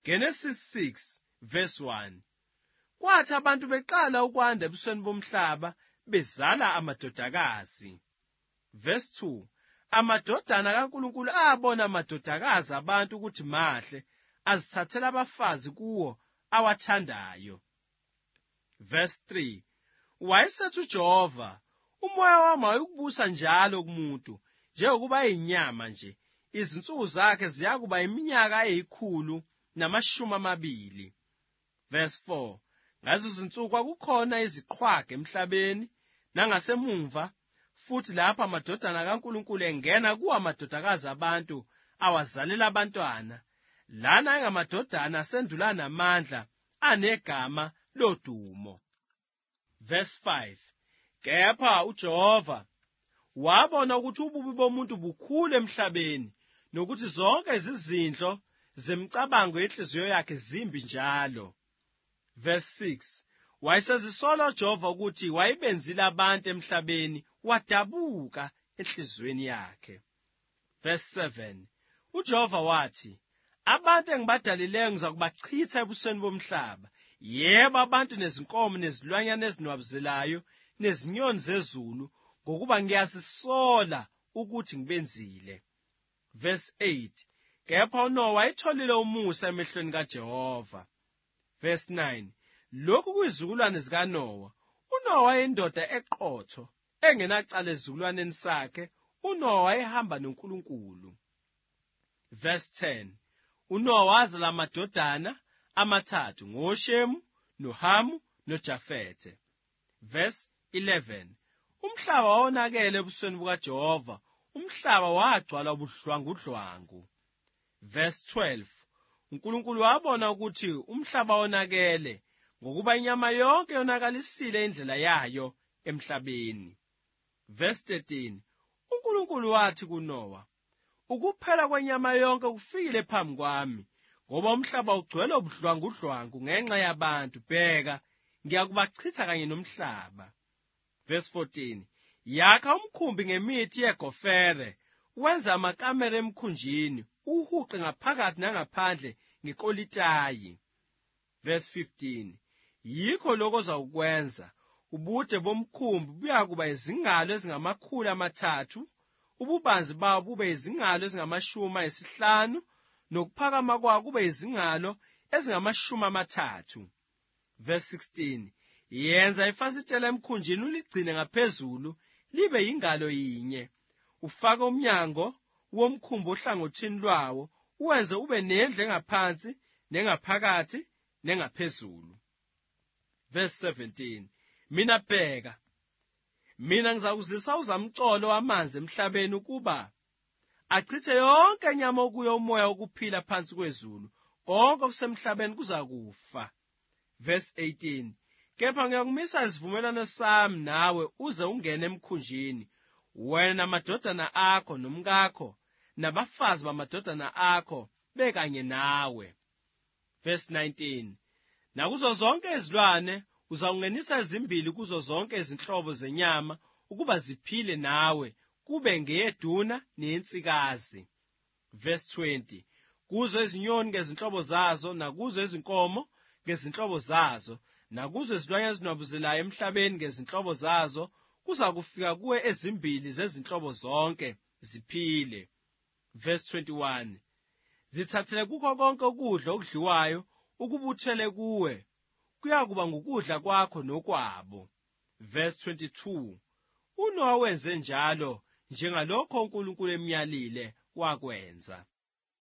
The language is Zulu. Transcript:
Genesis 6 verse 1. Kwathi abantu beqala ukwanda ebusweni bomhlaba bezala amadodakazi. Verse 2. Amadodana kaNkulunkulu abona amadodakazi abantu ukuthi mahle, azithathela abafazi kuwo awathandayo. Verse 3. Wayesethi uJehova, umoya wami awukubusa njalo kumuntu, njengokuba eyinyama nje, izinsuku zakhe ziyakuba iminyaka 120. Verse 4. Ngazo izinsuku akukhona iziqhwaga emhlabeni nangasemumva, futhi lapho amadodana kaNkulunkulu engena kuwo amadodakazi abantu awazalela abantwana, lana engamadodana asendulana amandla anegama lodumo. Verse 5. Kepha uJehova wabona ukuthi ububi bomuntu bukhulu emhlabeni, nokuthi zonke izizindlo zemicabango yenhliziyo yakhe zimbi njalo. Verse 6. Wayesezisola uJehova ukuthi wayebenzile abantu emhlabeni, wadabuka enhliziyweni yakhe. Verse 7. uJehova wathi, abantu engibadalileyo ngizakubachitha ebusweni bomhlaba, yebo abantu nezinkomo nezilwanyana ezinwabuzelayo nezinyoni zezulu, ngokuba ngiyazisola ukuthi ngibenzile. Verse 8. Kepha uNowa wayetholile umusa emehlweni kaJehova. Verse 9. Lokhu kuyizizukulwane zikaNowa. uNowa wayeyindoda eqotho, engenacala ezizukulwaneni sakhe. uNowa wayehamba noNkulunkulu. Verse 10. uNowa wazala amadodana amathathu, ngoShemu, noHamu, noJafethe. Verse 11. Umhlaba wawonakele ebusweni bukaJehova, umhlaba wagcwala ubuhlwangudlwangu. Verse 12. uNkulunkulu wabona ukuthi umhlaba wonakele, ngokuba inyama yonke yonakalisile indlela yayo emhlabeni. Verse 13. uNkulunkulu wathi kuNowa, ukuphela kwenyama yonke kufikile phambi kwami, ngoba umhlaba ugcwele ubuhlwangudlwangu ngenxa yabantu. Bheka, ngiyakubachitha kanye nomhlaba. Verse 14. Yakha umkhumbi ngemithi yegofere, wenza amakamela emkhunjini, uhuqe ngaphakathi nangaphandle ngekolitayi. Verse 15. Yikho lokho ozakwenza, ubude bomkhumbi buyakuba izingalo ezingama300, ububanzi bawo bube izingalo ezingama50, nokuphakama kwawo kube izingalo ezingama30. Verse 16. Yenza ifasitela emkhunjini uligcine ngaphezulu, libe yingalo yinye. Ufake umnyango womkhumbi ohlangothini lwawo, uwenze ube nendle engaphansi, nengaphakathi, nengaphezulu. Verse 17. Mina bheka, mina ngizakuzisa uzamcolo wamanzi emhlabeni ukuba achithe yonke inyama okuyo umoya wokuphila phansi kwezulu, konke okusemhlabeni kuzakufa. Verse 18. Kepha ngiyakumisa isivumelwano sami nawe uze ungene emkhunjini, wena namadodana akho nomkakho, nabafazi bamadodana akho bekanye nawe. Verse 19. Nakuzo zonke izilwane uzawungenisa ezimbili kuzo zonke izinhlobo zenyama, ukuba ziphile nawe, kube ngeyeduna neyensikazi. Verse 20. Kuzo izinyoni ngezinhlobo zazo, nakuzo izinkomo ngezinhlobo zazo, nakuzo izilwanyana ezinwabuzelayo emhlabeni ngezinhlobo zazo, kuza kufika kuwe ezimbili zezinhlobo zonke ziphile. Verse 21. Zithathele kukho konke ukudla okudliwayo, ukubuthele kuwe, kuyakuba ngukudla kwakho nokwabo. Verse 22. uNowa wenze njalo, njengalokho uNkulunkulu emyalile wakwenza.